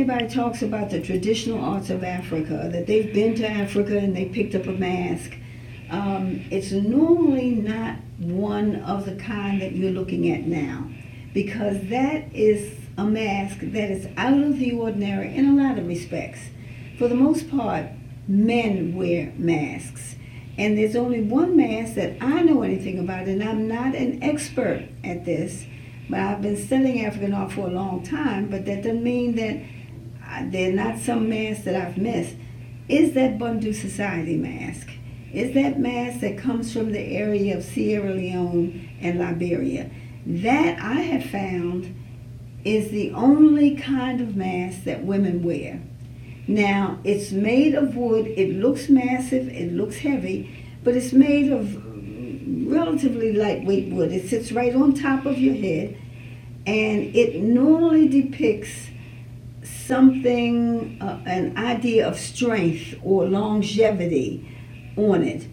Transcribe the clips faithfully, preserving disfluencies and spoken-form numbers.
anybody talks about the traditional arts of Africa, that they've been to Africa and they picked up a mask, um, it's normally not one of the kind that you're looking at now, because that is a mask that is out of the ordinary in a lot of respects. For the most part, men wear masks. And there's only one mask that I know anything about, and I'm not an expert at this, but I've been studying African art for a long time, but that doesn't mean that they're not some masks that I've missed. Is that Bundu Society mask? Is that mask that comes from the area of Sierra Leone and Liberia? That I have found is the only kind of mask that women wear. Now, it's made of wood, it looks massive, it looks heavy, but it's made of relatively lightweight wood. It sits right on top of your head, and it normally depicts something, uh, an idea of strength or longevity on it.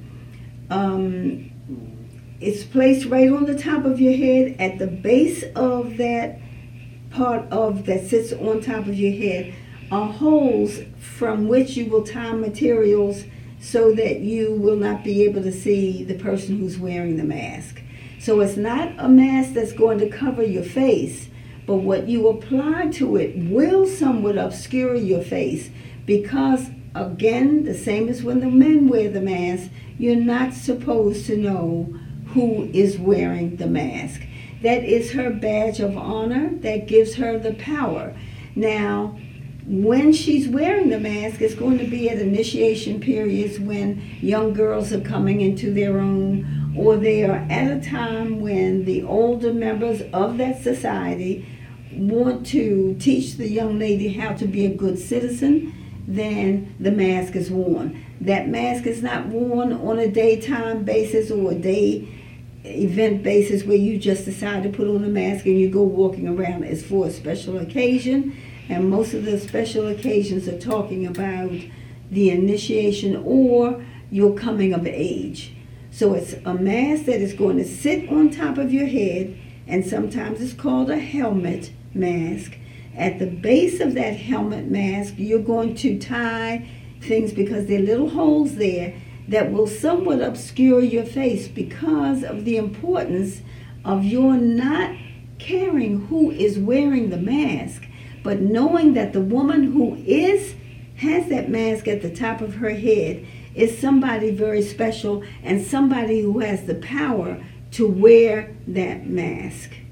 Um, it's placed right on the top of your head. At the base of that part of that sits on top of your head are holes from which you will tie materials so that you will not be able to see the person who's wearing the mask. So it's not a mask that's going to cover your face, but what you apply to it will somewhat obscure your face, because, again, the same as when the men wear the mask, you're not supposed to know who is wearing the mask. That is her badge of honor. That gives her the power. Now, when she's wearing the mask, it's going to be at initiation periods when young girls are coming into their own, or they are at a time when the older members of that society want to teach the young lady how to be a good citizen. Then the mask is worn. That mask is not worn on a daytime basis or a day event basis where you just decide to put on a mask and you go walking around. It's for a special occasion. And most of the special occasions are talking about the initiation or your coming of age. So it's a mask that is going to sit on top of your head, and sometimes it's called a helmet mask. At the base of that helmet mask, you're going to tie things, because there are little holes there that will somewhat obscure your face because of the importance of your not caring who is wearing the mask, but knowing that the woman who is has that mask at the top of her head is somebody very special and somebody who has the power to wear that mask.